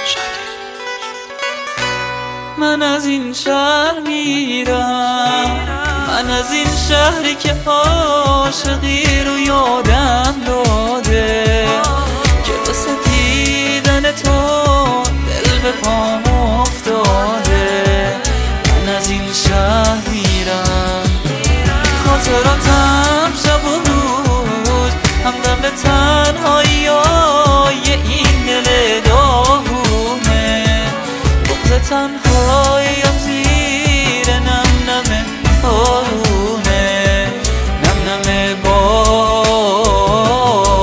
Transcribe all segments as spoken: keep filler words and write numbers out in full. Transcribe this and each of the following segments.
من از این شهر میرم، من از این شهری که عاشقی رو یادم داده، که واسه دیدن تو دل به پام افتاده. من از این شهر میرم، خاطراتم شب و روز همدم به تنهایی های این دل داغونه. بغض تنهاییم زیر نم نم بارونه، نم نم بارونه.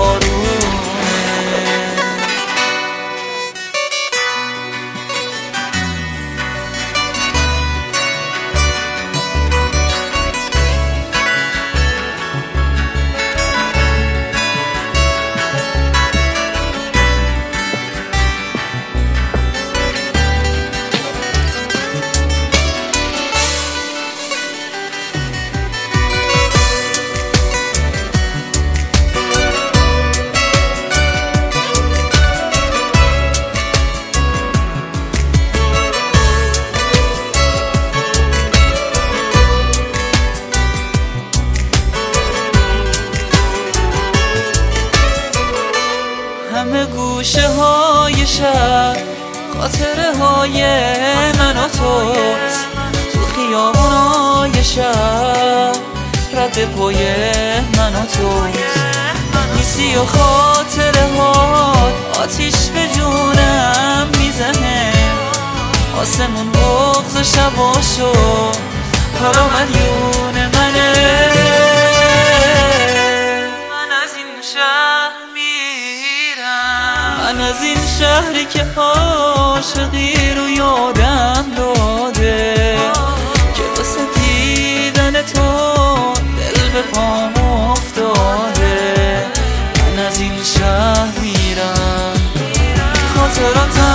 همه گوشه های شهر خاطره های من و توست، تو خیابونای شهر رد پای من و توست. نیستی و خاطره ها آتیش به جونم میزنه، آسمون بغض شباشو حالا مدیون منه. من از این شهر من از این شهری که عاشقی رو یادم داده، که واسه دیدن تو دل به پام افتاده. من از این شهر میرم، خاطراتم